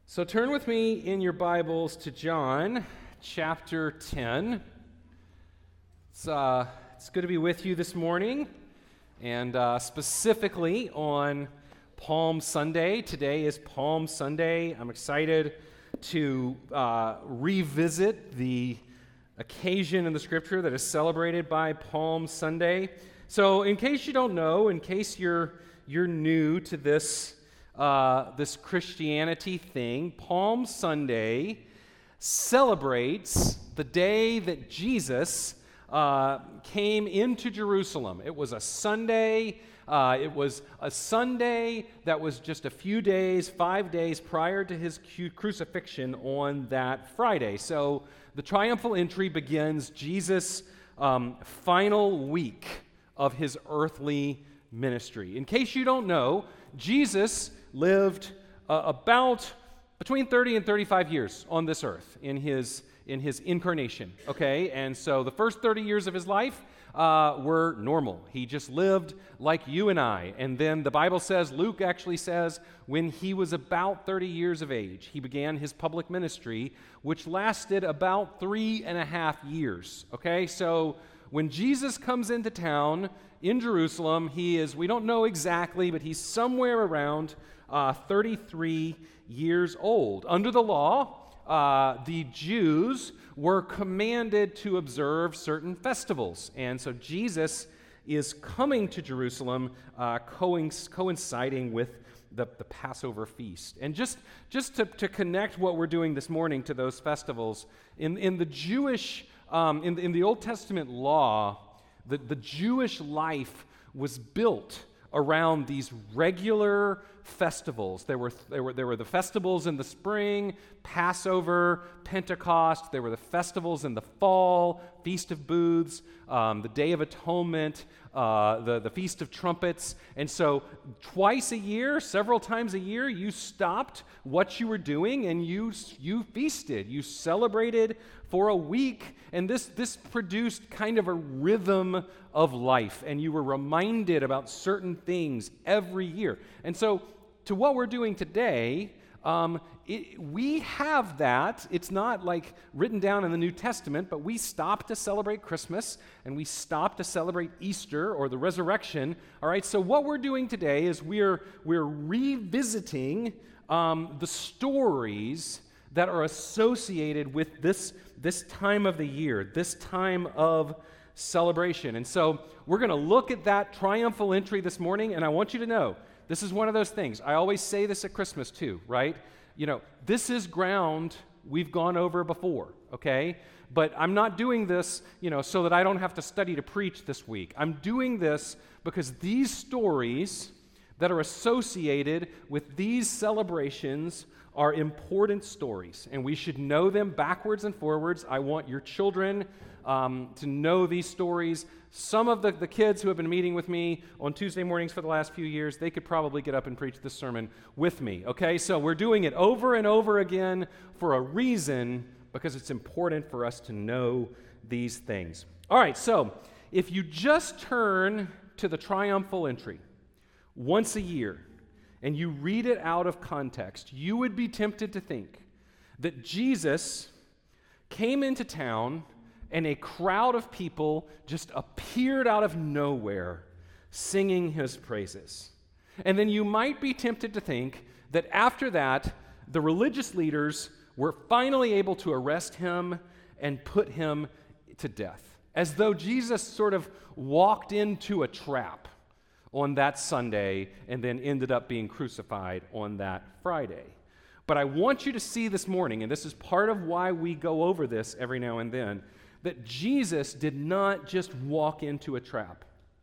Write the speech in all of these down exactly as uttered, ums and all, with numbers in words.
So turn with me in your Bibles to John chapter ten. It's, uh, it's good to be with you this morning, and uh, specifically on Palm Sunday. Today is Palm Sunday. I'm excited to uh, revisit the occasion in the Scripture that is celebrated by Palm Sunday. So in case you don't know, in case you're you're new to this Uh, this Christianity thing, Palm Sunday celebrates the day that Jesus uh, came into Jerusalem. It was a Sunday. Uh, it was a Sunday that was just a few days, five days prior to his cu- crucifixion on that Friday. So the triumphal entry begins Jesus' um, final week of his earthly ministry. In case you don't know, Jesus lived uh, about between thirty and thirty-five years on this earth in his in his incarnation, okay? And so the first thirty years of his life uh, were normal. He just lived like you and I. And then the Bible says, Luke actually says, when he was about thirty years of age, he began his public ministry, which lasted about three and a half years, okay? So when Jesus comes into town in Jerusalem, he is, we don't know exactly, but he's somewhere around uh, thirty-three years old. Under the law, uh, the Jews were commanded to observe certain festivals. And so Jesus is coming to Jerusalem uh, coinciding with the, the Passover feast. And just, just to, to connect what we're doing this morning to those festivals, in, in the Jewish, um, in, the, in the Old Testament law, The, the Jewish life was built around these regular festivals. There were, there were, there were the festivals in the spring, Passover, Pentecost. There were the festivals in the fall, Feast of Booths, um, the Day of Atonement, uh, the, the Feast of Trumpets. And so twice a year, several times a year, you stopped what you were doing and you, you feasted. You celebrated for a week, and this, this produced kind of a rhythm of life, and you were reminded about certain things every year. And so to what we're doing today, um, it, we have that. It's not like written down in the New Testament, but we stop to celebrate Christmas, and we stop to celebrate Easter or the resurrection. All right, so what we're doing today is we're, we're revisiting um, the stories that are associated with this, this time of the year, this time of celebration. And so we're going to look at that triumphal entry this morning, and I want you to know, this is one of those things. I always say this at Christmas too, right? You know, this is ground we've gone over before, okay? But I'm not doing this, you know, so that I don't have to study to preach this week. I'm doing this because these stories that are associated with these celebrations are important stories, and we should know them backwards and forwards. I want your children um, to know these stories. Some of the, the kids who have been meeting with me on Tuesday mornings for the last few years, they could probably get up and preach this sermon with me, okay? So we're doing it over and over again for a reason, because it's important for us to know these things. All right, so if you just turn to the triumphal entry once a year, and you read it out of context, you would be tempted to think that Jesus came into town and a crowd of people just appeared out of nowhere singing his praises. And then you might be tempted to think that after that, the religious leaders were finally able to arrest him and put him to death, as though Jesus sort of walked into a trap on that Sunday and then ended up being crucified on that Friday. But I want you to see this morning, and this is part of why we go over this every now and then, that Jesus did not just walk into a trap.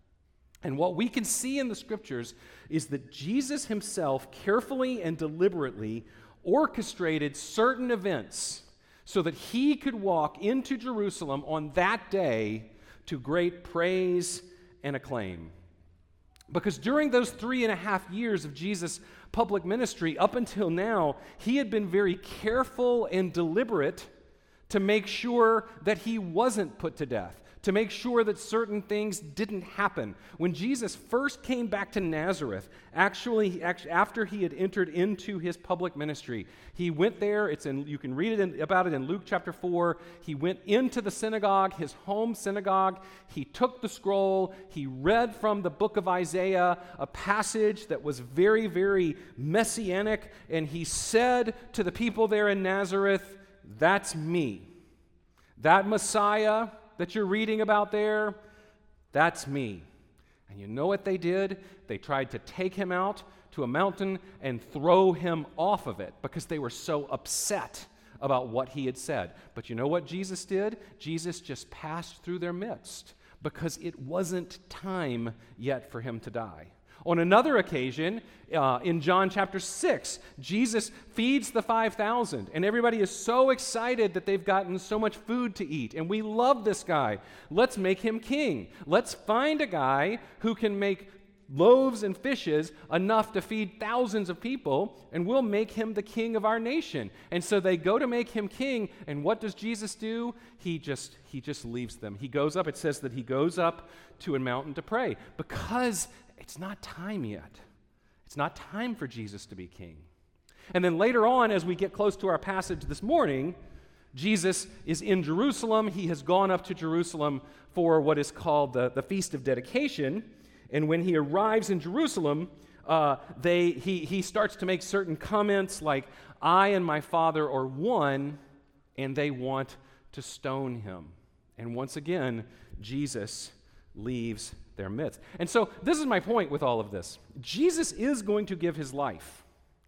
And what we can see in the Scriptures is that Jesus himself carefully and deliberately orchestrated certain events so that he could walk into Jerusalem on that day to great praise and acclaim. Because during those three and a half years of Jesus' public ministry, up until now, he had been very careful and deliberate to make sure that he wasn't put to death, to make sure that certain things didn't happen. When Jesus first came back to Nazareth, actually, actually after he had entered into his public ministry, he went there. It's in, you can read it in, about it in Luke chapter four. He went into the synagogue, his home synagogue. He took the scroll. He read from the book of Isaiah, a passage that was very, very messianic, and he said to the people there in Nazareth, "That's me. That Messiah that you're reading about there, that's me." And you know what they did? They tried to take him out to a mountain and throw him off of it because they were so upset about what he had said. But you know what Jesus did? Jesus just passed through their midst because it wasn't time yet for him to die. On another occasion, uh, in John chapter six, Jesus feeds the five thousand, and everybody is so excited that they've gotten so much food to eat, and we love this guy. Let's make him king. Let's find a guy who can make loaves and fishes enough to feed thousands of people, and we'll make him the king of our nation. And so they go to make him king, and what does Jesus do? He just he just leaves them. He goes up, it says that he goes up to a mountain to pray because it's not time yet. It's not time for Jesus to be king. And then later on, as we get close to our passage this morning, Jesus is in Jerusalem. He has gone up to Jerusalem for what is called the, the Feast of Dedication. And when he arrives in Jerusalem, uh, they, he, he starts to make certain comments like, "I and my Father are one," and they want to stone him. And once again, Jesus leaves their midst. And so this is my point with all of this. Jesus is going to give his life.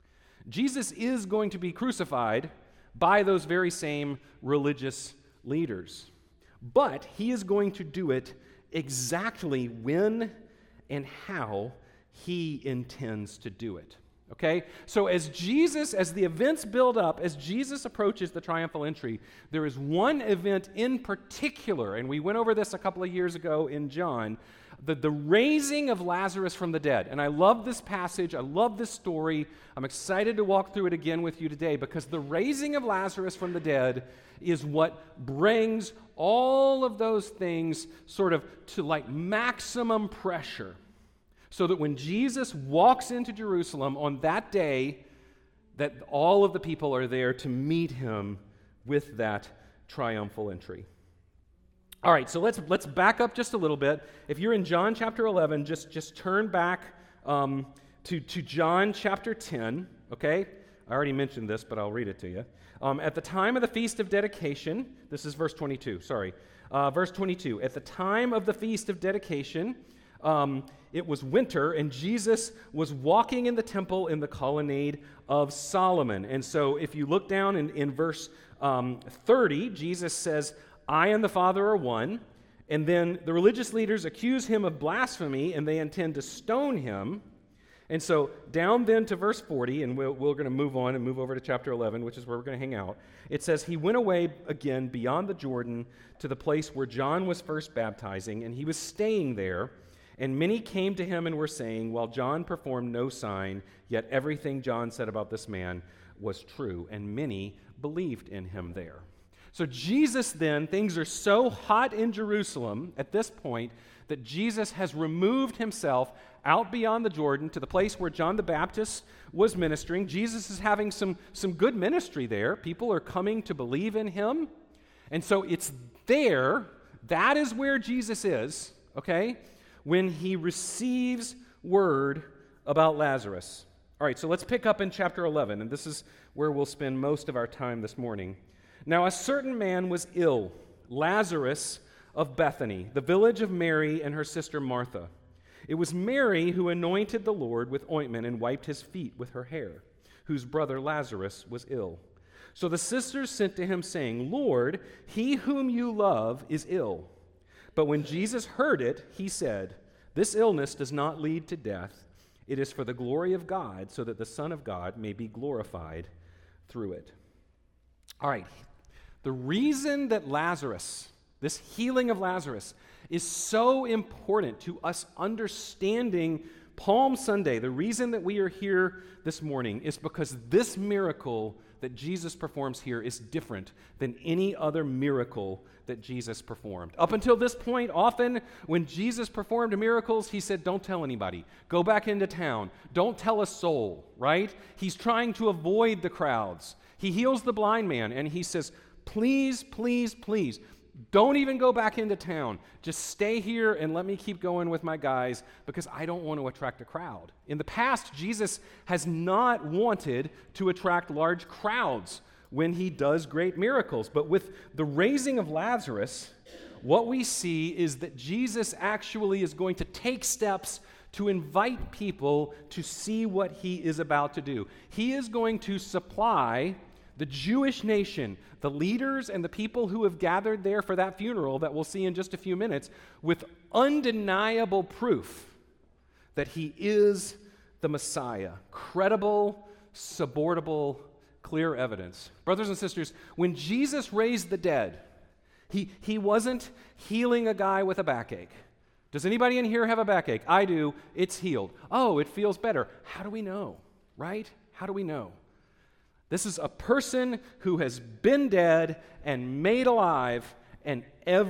Jesus is going to be crucified by those very same religious leaders. But he is going to do it exactly when and how he intends to do it. Okay? So as Jesus, as the events build up, as Jesus approaches the triumphal entry, there is one event in particular, and we went over this a couple of years ago in John, the, the raising of Lazarus from the dead. And I love this passage. I love this story. I'm excited to walk through it again with you today because the raising of Lazarus from the dead is what brings all of those things sort of to like maximum pressure. So that when Jesus walks into Jerusalem on that day, that all of the people are there to meet him with that triumphal entry. All right, so let's let's back up just a little bit. If you're in John chapter eleven, just, just turn back um, to, to John chapter ten, okay? I already mentioned this, but I'll read it to you. Um, at the time of the Feast of Dedication, this is verse twenty-two, sorry. Uh, verse twenty-two, at the time of the Feast of Dedication, Um, it was winter, and Jesus was walking in the temple in the colonnade of Solomon. And so if you look down in, in verse um, thirty, Jesus says, "I and the Father are one." And then the religious leaders accuse him of blasphemy, and they intend to stone him. And so down then to verse forty, and we'll, we're going to move on and move over to chapter eleven, which is where we're going to hang out. It says, "He went away again beyond the Jordan to the place where John was first baptizing, and he was staying there. And many came to him and were saying, while John performed no sign, yet everything John said about this man was true. And many believed in him there." So Jesus then, things are so hot in Jerusalem at this point that Jesus has removed himself out beyond the Jordan to the place where John the Baptist was ministering. Jesus is having some, some good ministry there. People are coming to believe in him. And so it's there, that is where Jesus is, okay, when he receives word about Lazarus. All right, so let's pick up in chapter eleven, and this is where we'll spend most of our time this morning. "Now a certain man was ill, Lazarus of Bethany, the village of Mary and her sister Martha. It was Mary who anointed the Lord with ointment and wiped his feet with her hair, whose brother Lazarus was ill. So the sisters sent to him, saying, 'Lord, he whom you love is ill.' But when Jesus heard it, he said, 'This illness does not lead to death. It is for the glory of God, so that the Son of God may be glorified through it.'" All right, the reason that Lazarus, this healing of Lazarus, is so important to us understanding Palm Sunday, the reason that we are here this morning is because this miracle that Jesus performs here is different than any other miracle that Jesus performed. Up until this point, often when Jesus performed miracles, he said, don't tell anybody. Go back into town. Don't tell a soul, right? He's trying to avoid the crowds. He heals the blind man, and he says, please, please, please, don't even go back into town. Just stay here and let me keep going with my guys because I don't want to attract a crowd. In the past, Jesus has not wanted to attract large crowds when he does great miracles. But with the raising of Lazarus, what we see is that Jesus actually is going to take steps to invite people to see what he is about to do. He is going to supply the Jewish nation, the leaders and the people who have gathered there for that funeral that we'll see in just a few minutes, with undeniable proof that he is the Messiah. Credible, supportable, clear evidence. Brothers and sisters, when Jesus raised the dead, he, he wasn't healing a guy with a backache. Does anybody in here have a backache? I do. It's healed. Oh, it feels better. How do we know, right? How do we know? This is a person who has been dead and made alive, and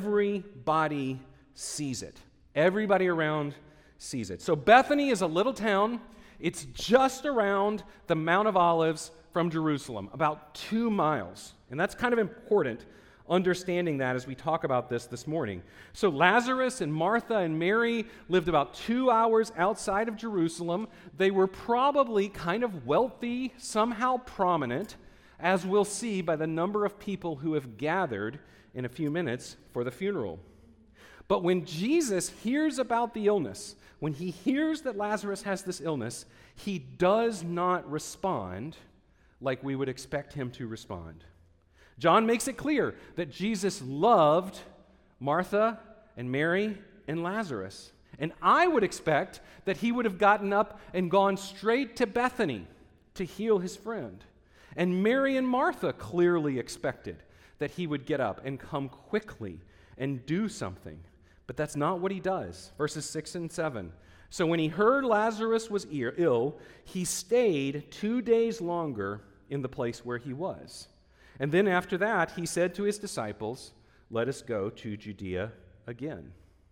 everybody sees it. Everybody around sees it. So Bethany is a little town. It's just around the Mount of Olives from Jerusalem, about two miles. And that's kind of important, understanding that as we talk about this this morning. So Lazarus and Martha and Mary lived about two hours outside of Jerusalem. They were probably kind of wealthy, somehow prominent, as we'll see by the number of people who have gathered in a few minutes for the funeral. But when Jesus hears about the illness, when he hears that Lazarus has this illness, he does not respond like we would expect him to respond. John makes it clear that Jesus loved Martha and Mary and Lazarus. And I would expect that he would have gotten up and gone straight to Bethany to heal his friend. And Mary and Martha clearly expected that he would get up and come quickly and do something. But that's not what he does. Verses six and seven. So when he heard Lazarus was ill, he stayed two days longer in the place where he was. And then after that, he said to his disciples, let us go to Judea again.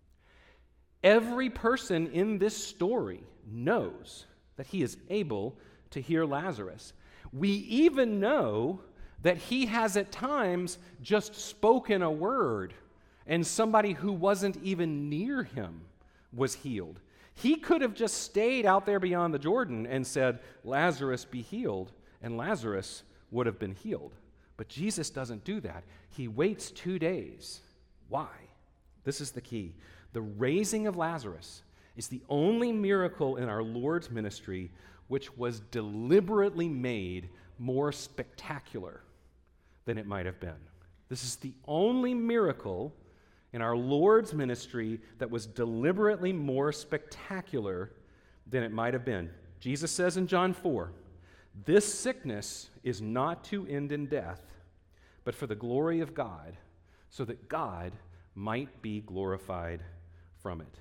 Every person in this story knows that he is able to heal Lazarus. We even know that he has at times just spoken a word, and somebody who wasn't even near him was healed. He could have just stayed out there beyond the Jordan and said, Lazarus be healed, and Lazarus would have been healed. But Jesus doesn't do that. He waits two days. Why? This is the key. The raising of Lazarus is the only miracle in our Lord's ministry which was deliberately made more spectacular than it might have been. This is the only miracle in our Lord's ministry that was deliberately more spectacular than it might have been. Jesus says in John four, this sickness is not to end in death, but for the glory of God, so that God might be glorified from it.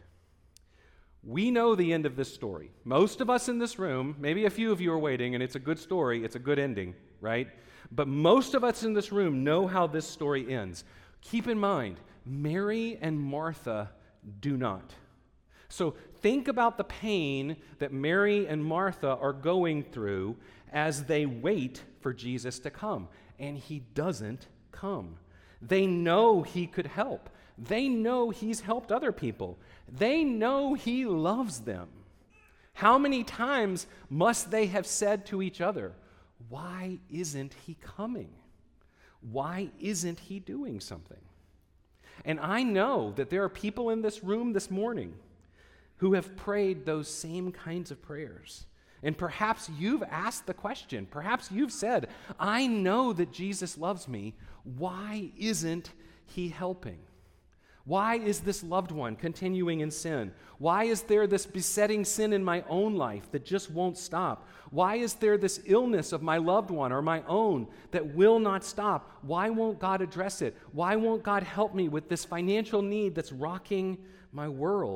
We know the end of this story. Most of us in this room, maybe a few of you are waiting, and it's a good story, it's a good ending, right? But most of us in this room know how this story ends. Keep in mind, Mary and Martha do not. So think about the pain that Mary and Martha are going through as they wait for Jesus to come. And he doesn't come. They know he could help. They know he's helped other people. They know he loves them. How many times must they have said to each other, why isn't he coming? Why isn't he doing something? And I know that there are people in this room this morning who have prayed those same kinds of prayers. And perhaps you've asked the question, perhaps you've said, I know that Jesus loves me. Why isn't he helping? Why is this loved one continuing in sin? Why is there this besetting sin in my own life that just won't stop? Why is there this illness of my loved one or my own that will not stop? Why won't God address it? Why won't God help me with this financial need that's rocking my world?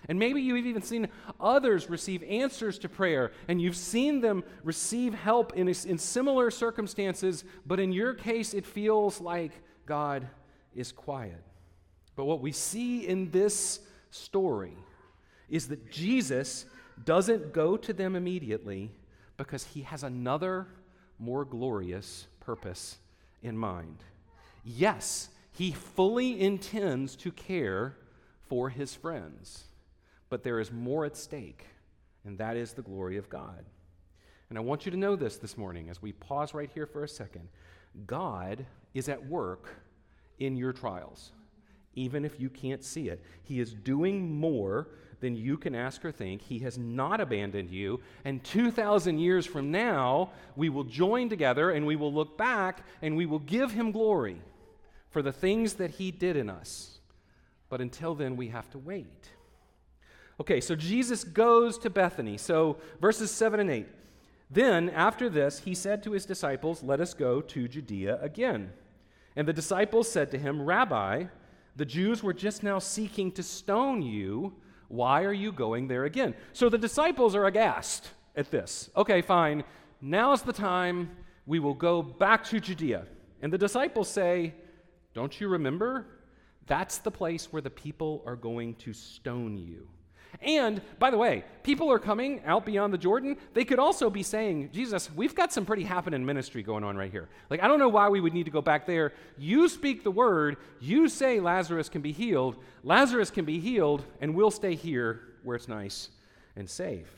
And maybe you've even seen others receive answers to prayer, and you've seen them receive help in, in similar circumstances, but in your case, it feels like God is quiet. But what we see in this story is that Jesus doesn't go to them immediately because he has another, more glorious purpose in mind. Yes, he fully intends to care for his friends, but there is more at stake, and that is the glory of God. And I want you to know this this morning as we pause right here for a second. God is at work in your trials, even if you can't see it. He is doing more than you can ask or think. He has not abandoned you, and two thousand years from now, we will join together and we will look back and we will give him glory for the things that he did in us. But until then, we have to wait. Okay, so Jesus goes to Bethany. So verses seven and eight. Then, after this, he said to his disciples, "Let us go to Judea again." And the disciples said to him, "Rabbi, the Jews were just now seeking to stone you. Why are you going there again?" So the disciples are aghast at this. Okay, fine. Now's the time. We will go back to Judea. And the disciples say, "Don't you remember? That's the place where the people are going to stone you." And, by the way, people are coming out beyond the Jordan. They could also be saying, "Jesus, we've got some pretty happening ministry going on right here. Like, I don't know why we would need to go back there. You speak the word. You say Lazarus can be healed. Lazarus can be healed, and we'll stay here where it's nice and safe."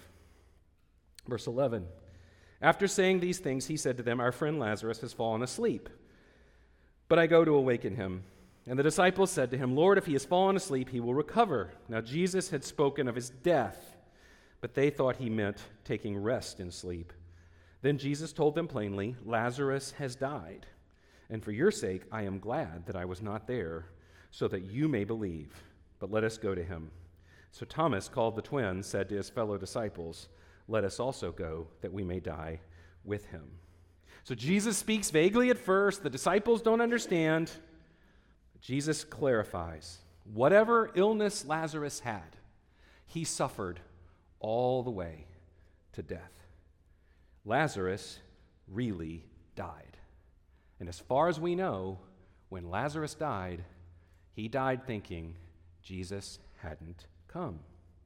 Verse eleven. After saying these things, he said to them, "Our friend Lazarus has fallen asleep, but I go to awaken him." And the disciples said to him, "Lord, if he has fallen asleep, he will recover." Now Jesus had spoken of his death, but they thought he meant taking rest in sleep. Then Jesus told them plainly, "Lazarus has died, and for your sake I am glad that I was not there, so that you may believe. But let us go to him." So Thomas, called the twin, said to his fellow disciples, "Let us also go, that we may die with him." So Jesus speaks vaguely at first. The disciples don't understand. Jesus clarifies, whatever illness Lazarus had, he suffered all the way to death. Lazarus really died. And as far as we know, when Lazarus died, he died thinking Jesus hadn't come.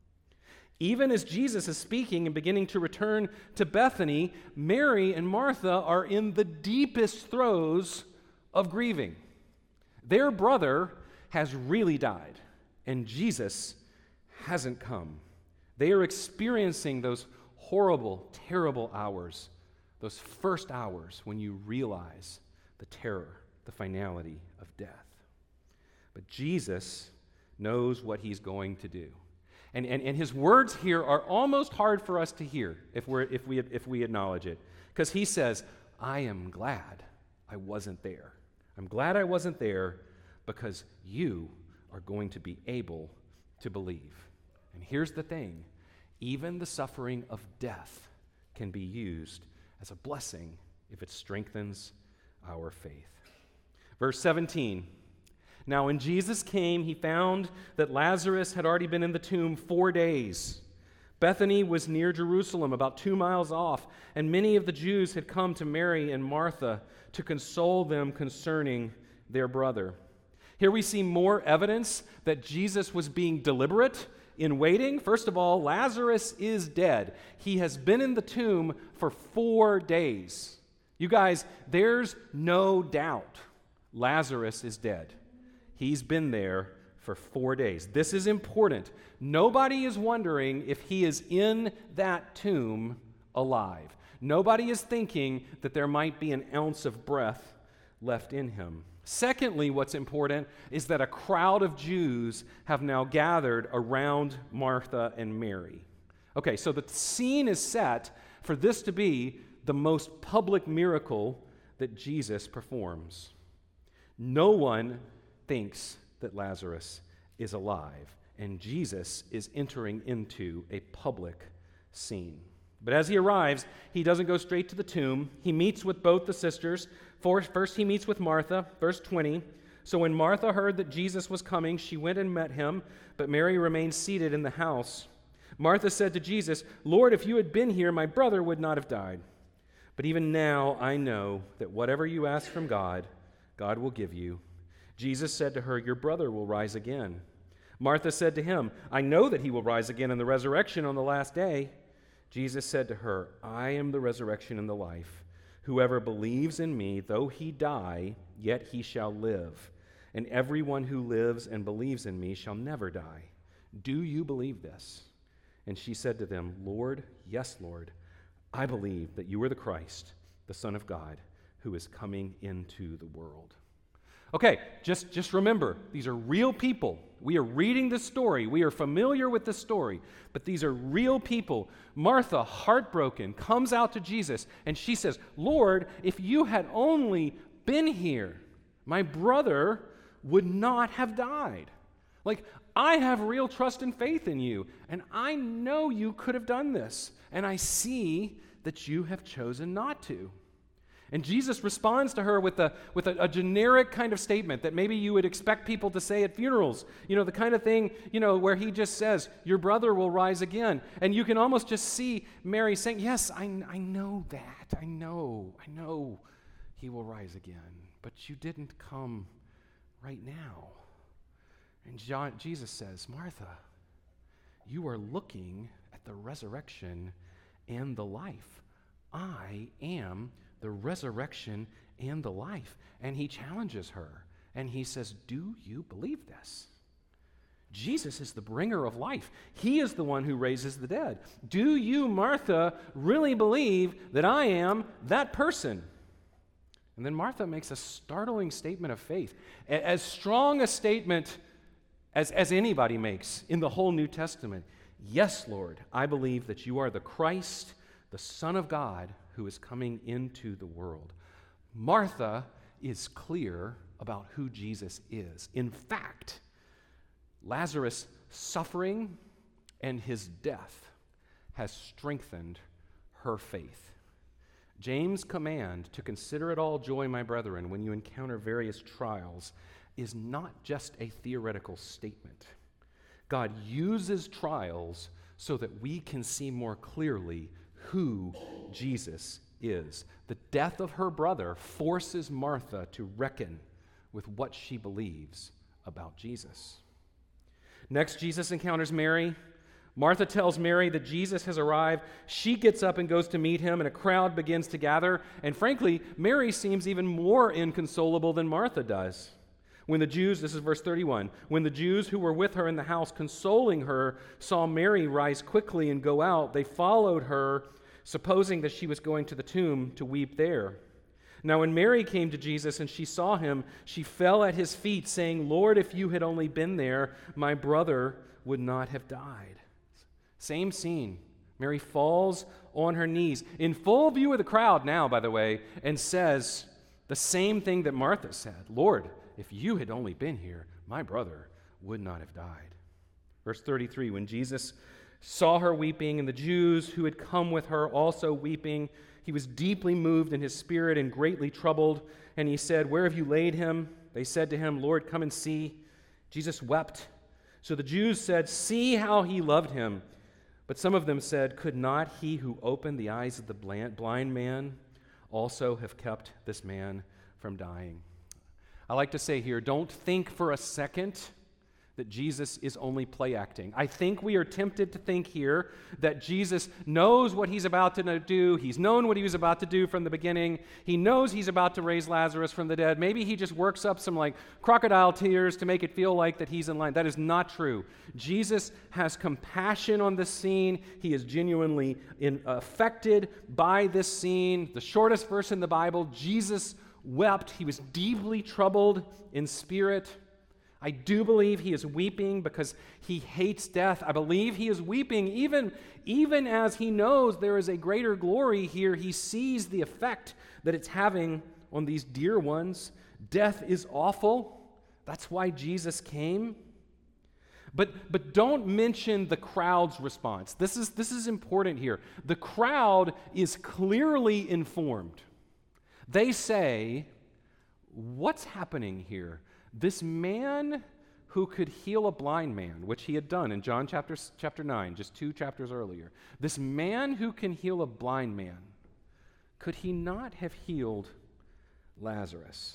Even as Jesus is speaking and beginning to return to Bethany, Mary and Martha are in the deepest throes of grieving. Their brother has really died, and Jesus hasn't come. They are experiencing those horrible, terrible hours, those first hours when you realize the terror, the finality of death. But Jesus knows what he's going to do. And, and, and his words here are almost hard for us to hear if, we're, if, we, if we acknowledge it, because he says, "I am glad I wasn't there. I'm glad I wasn't there because you are going to be able to believe." And here's the thing. Even the suffering of death can be used as a blessing if it strengthens our faith. Verse seventeen. Now when Jesus came, he found that Lazarus had already been in the tomb four days. Bethany was near Jerusalem, about two miles off, and many of the Jews had come to Mary and Martha to console them concerning their brother. Here we see more evidence that Jesus was being deliberate in waiting. First of all, Lazarus is dead. He has been in the tomb for four days. You guys, there's no doubt Lazarus is dead. He's been there for four days. This is important. Nobody is wondering if he is in that tomb alive. Nobody is thinking that there might be an ounce of breath left in him. Secondly, what's important is that a crowd of Jews have now gathered around Martha and Mary. Okay, so the scene is set for this to be the most public miracle that Jesus performs. No one thinks that Lazarus is alive, and Jesus is entering into a public scene. But as he arrives, he doesn't go straight to the tomb. He meets with both the sisters. First, he meets with Martha, verse twenty, So when Martha heard that Jesus was coming, she went and met him, but Mary remained seated in the house. Martha said to Jesus, "Lord, if you had been here, my brother would not have died. But even now I know that whatever you ask from God, God will give you." Jesus said to her, "Your brother will rise again." Martha said to him, "I know that he will rise again in the resurrection on the last day." Jesus said to her, "I am the resurrection and the life. Whoever believes in me, though he die, yet he shall live. And everyone who lives and believes in me shall never die. Do you believe this?" And she said to them, "Lord, yes, Lord, I believe that you are the Christ, the Son of God, who is coming into the world." Okay, just, just remember, these are real people. We are reading this story. We are familiar with this story, but these are real people. Martha, heartbroken, comes out to Jesus, and she says, "Lord, if you had only been here, my brother would not have died." Like, I have real trust and faith in you, and I know you could have done this, and I see that you have chosen not to. And Jesus responds to her with a with a, a generic kind of statement that maybe you would expect people to say at funerals. You know, the kind of thing, you know, where he just says, "Your brother will rise again." And you can almost just see Mary saying, "Yes, I, I know that. I know. I know he will rise again. But you didn't come right now." And John, Jesus says, "Martha, you are looking at the resurrection and the life. I am the resurrection and the life." And he challenges her, and he says, "Do you believe this?" Jesus is the bringer of life. He is the one who raises the dead. Do you, Martha, really believe that I am that person? And then Martha makes a startling statement of faith, as strong a statement as, as anybody makes in the whole New Testament. "Yes, Lord, I believe that you are the Christ, the Son of God, who is coming into the world." Martha is clear about who Jesus is. In fact, Lazarus' suffering and his death has strengthened her faith. James' command to "Consider it all joy, my brethren, when you encounter various trials," is not just a theoretical statement. God uses trials so that we can see more clearly who Jesus is. The death of her brother forces Martha to reckon with what she believes about Jesus. Next, Jesus encounters Mary. Martha tells Mary that Jesus has arrived. She gets up and goes to meet him, and a crowd begins to gather. And frankly, Mary seems even more inconsolable than Martha does. When the Jews, this is verse thirty-one, when the Jews who were with her in the house consoling her saw Mary rise quickly and go out, they followed her, supposing that she was going to the tomb to weep there. Now when Mary came to Jesus and she saw him, she fell at his feet, saying, "Lord, if you had only been there, my brother would not have died." Same scene. Mary falls on her knees, in full view of the crowd now, by the way, and says the same thing that Martha said. "Lord, if you had only been here, my brother would not have died." Verse thirty-three, when Jesus saw her weeping, and the Jews who had come with her also weeping, he was deeply moved in his spirit and greatly troubled. And he said, "Where have you laid him?" They said to him, "Lord, come and see." Jesus wept. So the Jews said, "See how he loved him." But some of them said, "Could not he who opened the eyes of the blind man also have kept this man from dying?" I like to say here, don't think for a second that Jesus is only play acting. I think we are tempted to think here that Jesus knows what he's about to do. He's known what he was about to do from the beginning. He knows he's about to raise Lazarus from the dead. Maybe he just works up some like crocodile tears to make it feel like that he's in line. That is not true. Jesus has compassion on this scene. He is genuinely in, affected by this scene. The shortest verse in the Bible, Jesus wept. He was deeply troubled in spirit. I do believe he is weeping because he hates death. I believe he is weeping even, even as he knows there is a greater glory here. He sees the effect that it's having on these dear ones. Death is awful. That's why Jesus came. But, but don't mention the crowd's response. This is, this is important here. The crowd is clearly informed. They say, "What's happening here? This man who could heal a blind man, which he had done in John chapter, chapter nine, just two chapters earlier. This man who can heal a blind man, could he not have healed Lazarus?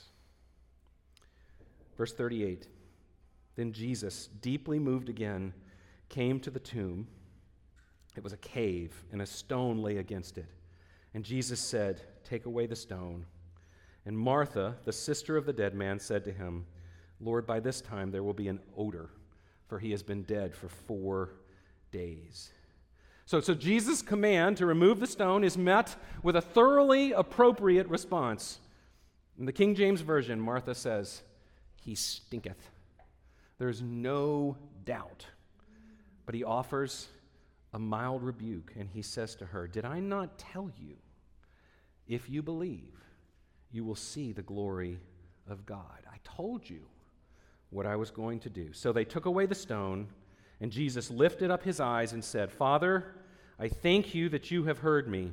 Verse thirty-eight, then Jesus, deeply moved again, came to the tomb. It was a cave, and a stone lay against it. And Jesus said, take away the stone. And Martha, the sister of the dead man, said to him, Lord, by this time there will be an odor, for he has been dead for four days. So, so Jesus' command to remove the stone is met with a thoroughly appropriate response. In the King James Version, Martha says, he stinketh. There's no doubt. But he offers a mild rebuke, and he says to her, did I not tell you, if you believe, you will see the glory of God? I told you what I was going to do. So they took away the stone, and Jesus lifted up his eyes and said, Father, I thank you that you have heard me.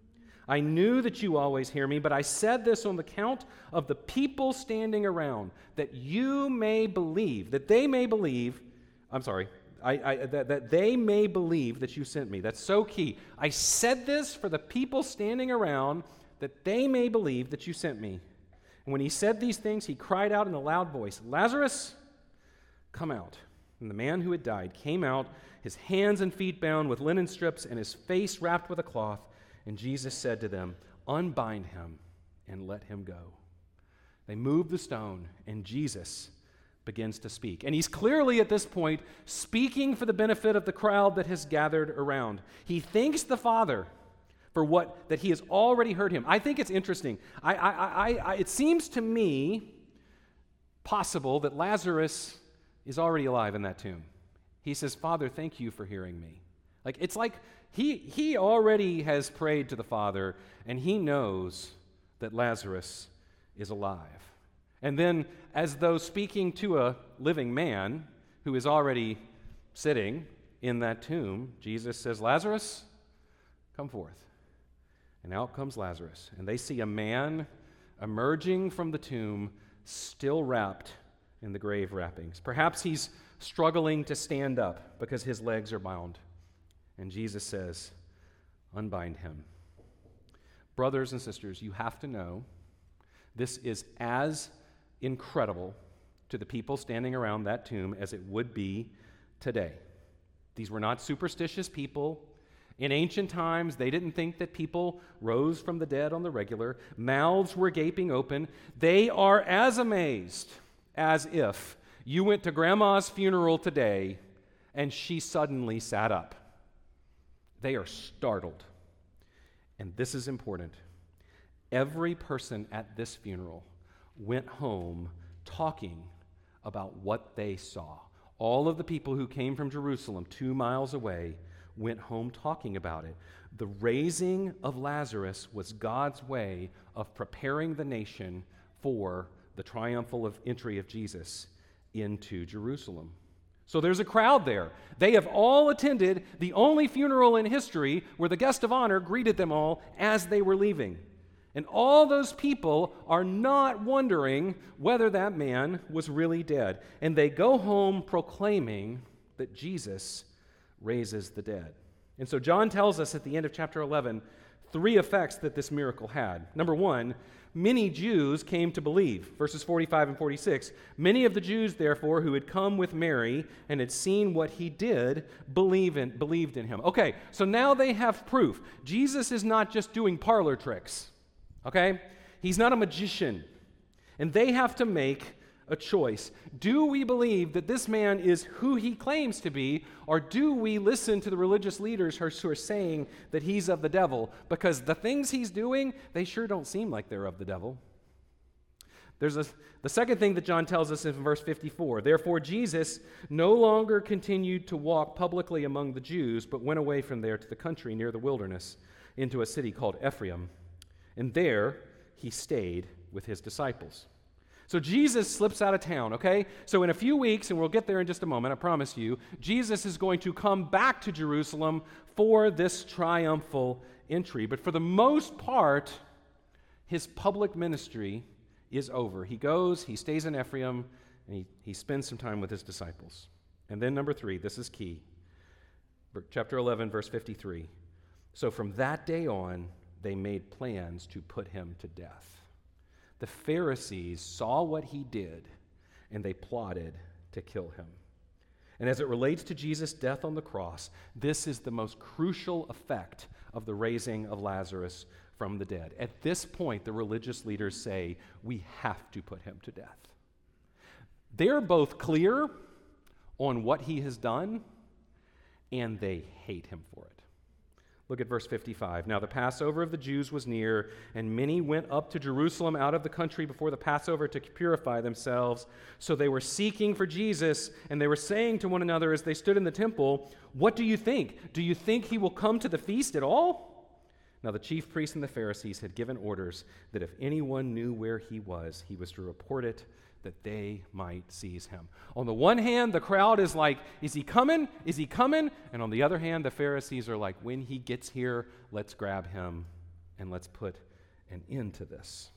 I knew that you always hear me, but I said this on the count of the people standing around, that you may believe, that they may believe, I'm sorry, I, I, that, that they may believe that you sent me. That's so key. I said this for the people standing around, that they may believe that you sent me. And when he said these things, he cried out in a loud voice, Lazarus, come out. And the man who had died came out, his hands and feet bound with linen strips and his face wrapped with a cloth. And Jesus said to them, unbind him and let him go. They moved the stone, and Jesus begins to speak. And he's clearly at this point speaking for the benefit of the crowd that has gathered around. He thanks the Father for what that he has already heard him. I think it's interesting. I, I, I, I, it seems to me possible that Lazarus is already alive in that tomb. He says, Father, thank you for hearing me. Like it's like he he already has prayed to the Father, and he knows that Lazarus is alive. And then, as though speaking to a living man who is already sitting in that tomb, Jesus says, Lazarus, come forth. And out comes Lazarus, and they see a man emerging from the tomb, still wrapped in the grave wrappings. Perhaps he's struggling to stand up because his legs are bound. And Jesus says, unbind him. Brothers and sisters, you have to know this is as incredible to the people standing around that tomb as it would be today. These were not superstitious people. In ancient times, they didn't think that people rose from the dead on the regular. Mouths were gaping open. They are as amazed as if you went to grandma's funeral today and she suddenly sat up. They are startled. And this is important. Every person at this funeral went home talking about what they saw. All of the people who came from Jerusalem, two miles away, went home talking about it. The raising of Lazarus was God's way of preparing the nation for the triumphal entry of Jesus into Jerusalem. So there's a crowd there. They have all attended the only funeral in history where the guest of honor greeted them all as they were leaving. And all those people are not wondering whether that man was really dead. And they go home proclaiming that Jesus raises the dead. And so John tells us at the end of chapter eleven three effects that this miracle had. Number one, many Jews came to believe. Verses forty-five and forty-six. Many of the Jews, therefore, who had come with Mary and had seen what he did, believe in, believed in him. Okay, so now they have proof. Jesus is not just doing parlor tricks. Okay? He's not a magician. And they have to make a choice. Do we believe that this man is who he claims to be, or do we listen to the religious leaders who are saying that he's of the devil? Because the things he's doing, they sure don't seem like they're of the devil. There's a, the second thing that John tells us in verse fifty-four. Therefore, Jesus no longer continued to walk publicly among the Jews, but went away from there to the country near the wilderness, into a city called Ephraim. And there he stayed with his disciples. So Jesus slips out of town, okay? So in a few weeks, and we'll get there in just a moment, I promise you, Jesus is going to come back to Jerusalem for this triumphal entry. But for the most part, his public ministry is over. He goes, he stays in Ephraim, and he, he spends some time with his disciples. And then number three, this is key. Chapter eleven, verse fifty-three. So from that day on, they made plans to put him to death. The Pharisees saw what he did, and they plotted to kill him. And as it relates to Jesus' death on the cross, this is the most crucial effect of the raising of Lazarus from the dead. At this point, the religious leaders say, we have to put him to death. They're both clear on what he has done, and they hate him for it. Look at verse fifty-five. Now the Passover of the Jews was near, and many went up to Jerusalem out of the country before the Passover to purify themselves. So they were seeking for Jesus, and they were saying to one another as they stood in the temple, what do you think? Do you think he will come to the feast at all? Now the chief priests and the Pharisees had given orders that if anyone knew where he was, he was to report it, that they might seize him. On the one hand, the crowd is like, is he coming? Is he coming? And on the other hand, the Pharisees are like, when he gets here, let's grab him and let's put an end to this.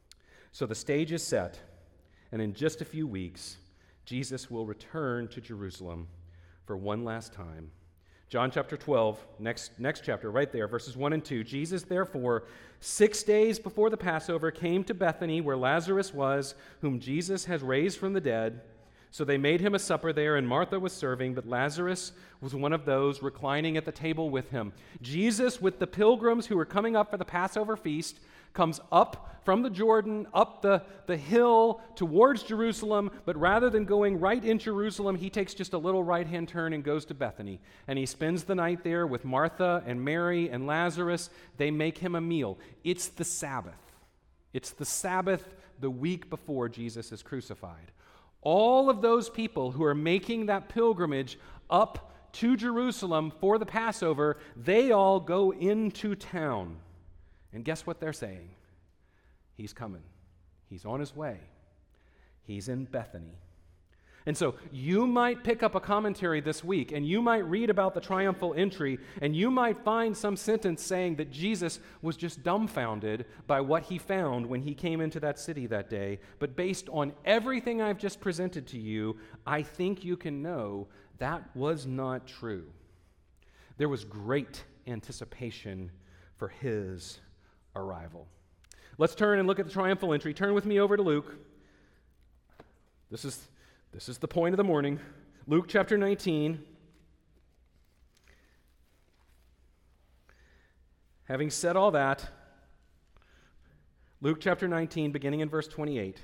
So the stage is set, and in just a few weeks, Jesus will return to Jerusalem for one last time. John chapter twelve, next, next chapter, right there, verses one and two. Jesus, therefore, six days before the Passover, came to Bethany, where Lazarus was, whom Jesus has raised from the dead. So they made him a supper there, and Martha was serving, but Lazarus was one of those reclining at the table with him. Jesus, with the pilgrims who were coming up for the Passover feast, comes up from the Jordan, up the, the hill towards Jerusalem, but rather than going right in Jerusalem, he takes just a little right-hand turn and goes to Bethany. And he spends the night there with Martha and Mary and Lazarus. They make him a meal. It's the Sabbath. It's the Sabbath the week before Jesus is crucified. All of those people who are making that pilgrimage up to Jerusalem for the Passover, they all go into town. And guess what they're saying? He's coming. He's on his way. He's in Bethany. And so you might pick up a commentary this week, and you might read about the triumphal entry, and you might find some sentence saying that Jesus was just dumbfounded by what he found when he came into that city that day. But based on everything I've just presented to you, I think you can know that was not true. There was great anticipation for his arrival. Let's turn and look at the triumphal entry. Turn with me over to Luke. This is, this is the point of the morning. Luke chapter nineteen. Having said all that, Luke chapter nineteen, beginning in verse twenty-eight.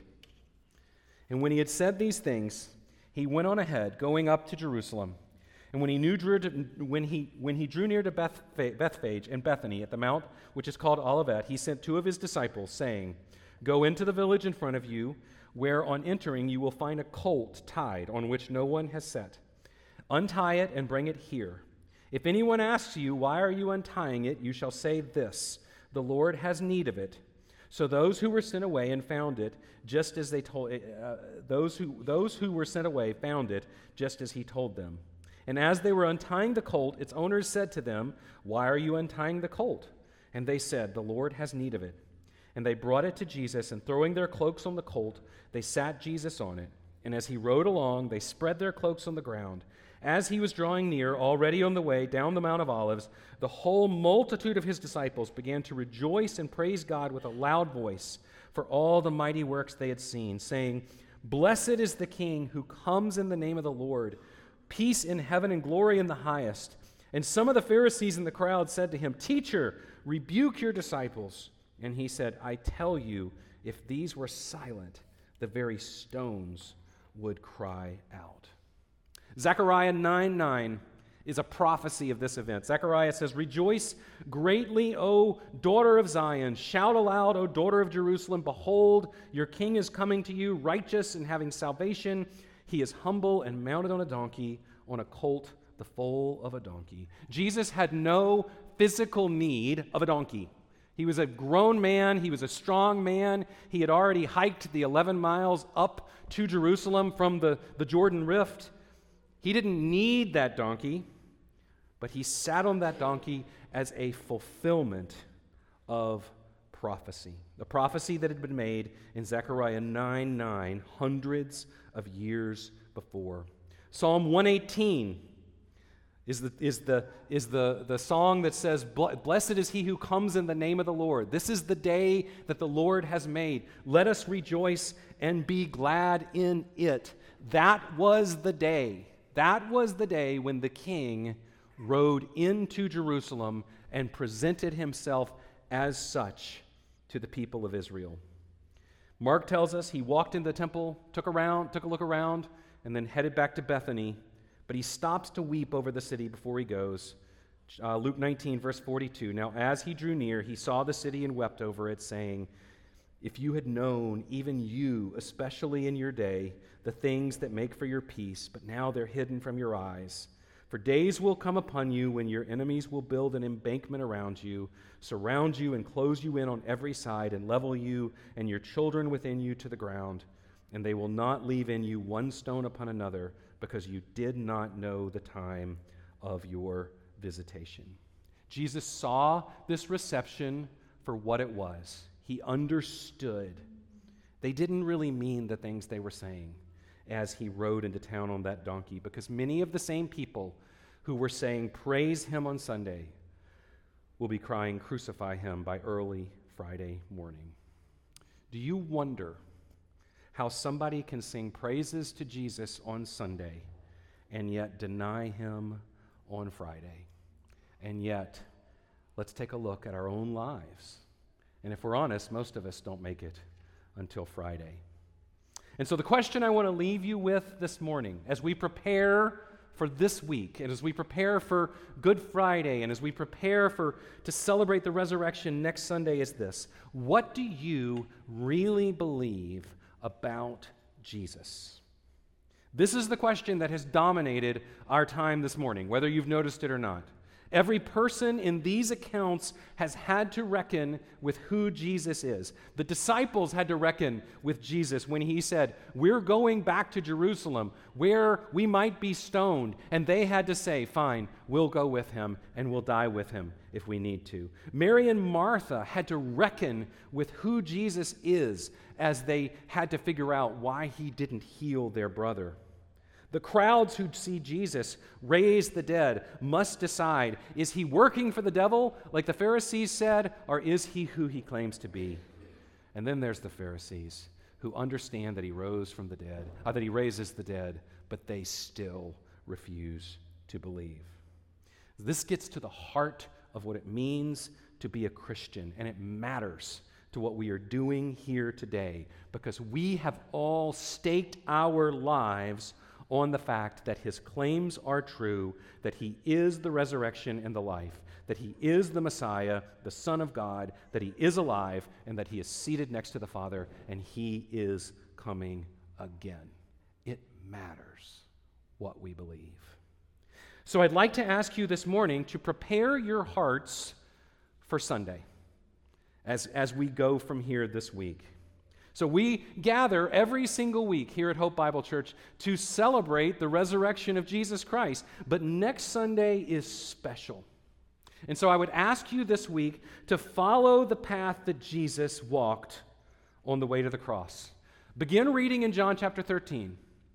And when he had said these things, he went on ahead, going up to Jerusalem. And when he knew drew to, when he when he drew near to Beth, Bethphage and Bethany at the mount which is called Olivet, he sent two of his disciples, saying, "Go into the village in front of you, where on entering you will find a colt tied, on which no one has sat. Untie it and bring it here. If anyone asks you, 'Why are you untying it?' you shall say this: 'The Lord has need of it.'" So those who were sent away and found it, just as they told uh, those who those who were sent away found it, just as he told them. And as they were untying the colt, its owners said to them, "Why are you untying the colt?" And they said, "The Lord has need of it." And they brought it to Jesus, and throwing their cloaks on the colt, they sat Jesus on it. And as he rode along, they spread their cloaks on the ground. As he was drawing near, already on the way down the Mount of Olives, the whole multitude of his disciples began to rejoice and praise God with a loud voice for all the mighty works they had seen, saying, "Blessed is the King who comes in the name of the Lord. Peace in heaven and glory in the highest." And some of the Pharisees in the crowd said to him, "Teacher, rebuke your disciples." And he said, "I tell you, if these were silent, the very stones would cry out." Zechariah nine nine is a prophecy of this event. Zechariah says, "Rejoice greatly, O daughter of Zion. Shout aloud, O daughter of Jerusalem. Behold, your king is coming to you, righteous and having salvation. He is humble and mounted on a donkey, on a colt, the foal of a donkey." Jesus had no physical need of a donkey. He was a grown man. He was a strong man. He had already hiked the eleven miles up to Jerusalem from the, the Jordan Rift. He didn't need that donkey, but he sat on that donkey as a fulfillment of prophecy, a prophecy that had been made in Zechariah nine nine, hundreds of years before. Psalm one eighteen is the, is the, is the, the song that says, "Blessed is he who comes in the name of the Lord. This is the day that the Lord has made. Let us rejoice and be glad in it." That was the day. That was the day when the king rode into Jerusalem and presented himself as such to the people of Israel. Mark tells us he walked into the temple, took around, took a look around, and then headed back to Bethany. But he stops to weep over the city before he goes. Uh, Luke nineteen, verse forty-two. Now, as he drew near, he saw the city and wept over it, saying, "If you had known, even you, especially in your day, the things that make for your peace, but now they're hidden from your eyes. For days will come upon you when your enemies will build an embankment around you, surround you and close you in on every side, and level you and your children within you to the ground. And they will not leave in you one stone upon another, because you did not know the time of your visitation." Jesus saw this reception for what it was. He understood. They didn't really mean the things they were saying as he rode into town on that donkey, because many of the same people who were saying, "Praise him" on Sunday will be crying, "Crucify him" by early Friday morning. Do you wonder how somebody can sing praises to Jesus on Sunday and yet deny him on Friday? And yet, let's take a look at our own lives. And if we're honest, most of us don't make it until Friday. And so the question I want to leave you with this morning, as we prepare for this week, and as we prepare for Good Friday, and as we prepare for to celebrate the resurrection next Sunday, is this: what do you really believe about Jesus? This is the question that has dominated our time this morning, whether you've noticed it or not. Every person in these accounts has had to reckon with who Jesus is. The disciples had to reckon with Jesus when he said, "We're going back to Jerusalem where we might be stoned." And they had to say, "Fine, we'll go with him and we'll die with him if we need to." Mary and Martha had to reckon with who Jesus is as they had to figure out why he didn't heal their brother. The crowds who see Jesus raise the dead must decide, is he working for the devil, like the Pharisees said, or is he who he claims to be? And then there's the Pharisees who understand that he rose from the dead, or that he raises the dead, but they still refuse to believe. This gets to the heart of what it means to be a Christian, and it matters to what we are doing here today, because we have all staked our lives on the fact that his claims are true, that he is the resurrection and the life, that he is the Messiah, the Son of God, that he is alive, and that he is seated next to the Father, and he is coming again. It matters what we believe. So I'd like to ask you this morning to prepare your hearts for Sunday as, as we go from here this week. So we gather every single week here at Hope Bible Church to celebrate the resurrection of Jesus Christ. But next Sunday is special. And so I would ask you this week to follow the path that Jesus walked on the way to the cross. Begin reading in John chapter thirteen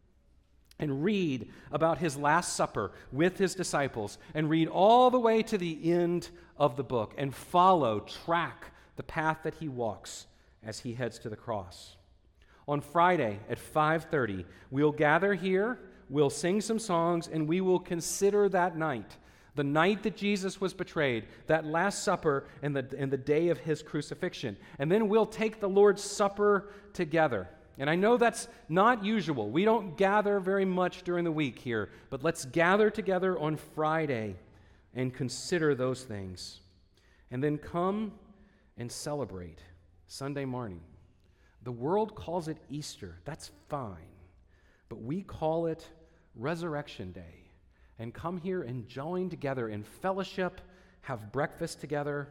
and read about his Last Supper with his disciples, and read all the way to the end of the book and follow, track the path that he walks as he heads to the cross. On Friday at five thirty, we'll gather here, we'll sing some songs, and we will consider that night, the night that Jesus was betrayed, that Last Supper and the, and the day of his crucifixion. And then we'll take the Lord's Supper together. And I know that's not usual. We don't gather very much during the week here, but let's gather together on Friday and consider those things. And then come and celebrate Sunday morning. The world calls it Easter. That's fine. But we call it Resurrection Day. And come here and join together in fellowship, have breakfast together,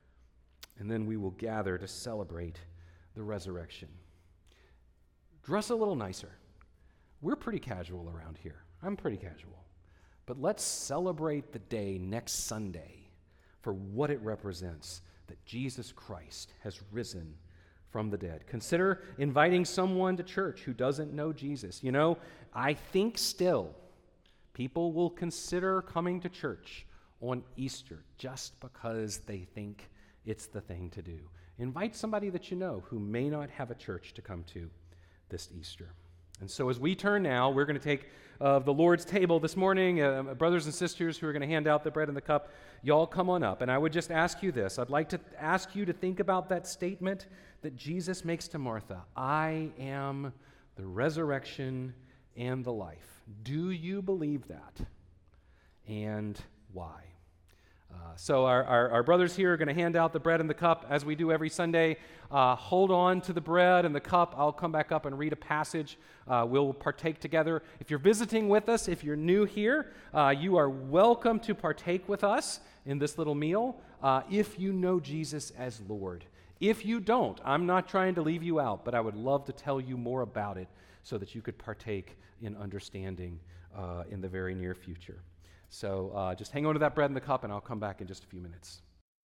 and then we will gather to celebrate the resurrection. Dress a little nicer. We're pretty casual around here. I'm pretty casual. But let's celebrate the day next Sunday for what it represents, that Jesus Christ has risen from the dead. Consider inviting someone to church who doesn't know Jesus. You know, I think still people will consider coming to church on Easter just because they think it's the thing to do. Invite somebody that you know who may not have a church to come to this Easter. And so as we turn now, we're going to take uh, the Lord's table this morning. Uh, brothers and sisters who are going to hand out the bread and the cup, y'all come on up. And I would just ask you this. I'd like to ask you to think about that statement that Jesus makes to Martha. I am the resurrection and the life. Do you believe that? And why? Uh, so our, our, our brothers here are going to hand out the bread and the cup as we do every Sunday. Uh, hold on to the bread and the cup. I'll come back up and read a passage. Uh, we'll partake together. If you're visiting with us, if you're new here, uh, you are welcome to partake with us in this little meal uh, if you know Jesus as Lord. If you don't, I'm not trying to leave you out, but I would love to tell you more about it so that you could partake in understanding uh, in the very near future. So uh, just hang on to that bread and the cup, and I'll come back in just a few minutes.